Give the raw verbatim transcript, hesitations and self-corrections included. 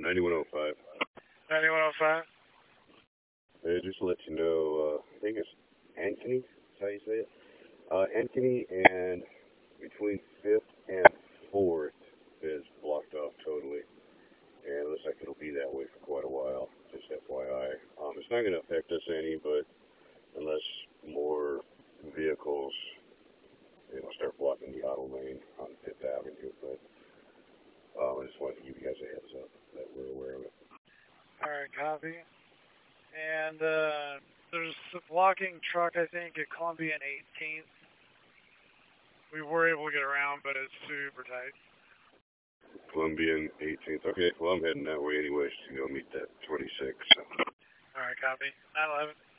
ninety-one oh five. ninety-one oh five? Hey, just to let you know, uh, I think it's Ankeny, that's how you say it. Uh, Ankeny and between fifth and fourth is blocked off totally. And it looks like it'll be that way for quite a while, just F Y I. Um, it's not going to affect us any, but unless more vehicles, you know, start blocking the auto lane on Fifth Avenue. But um, I just wanted to give you guys a heads up that we're aware of it. All right, copy. And uh, there's a blocking truck, I think, at Columbia and eighteenth. We were able to get around, but it's super tight. Columbia and eighteenth. Okay, well, I'm heading that way anyways to go meet that twenty-six. So. All right, copy. nine eleven.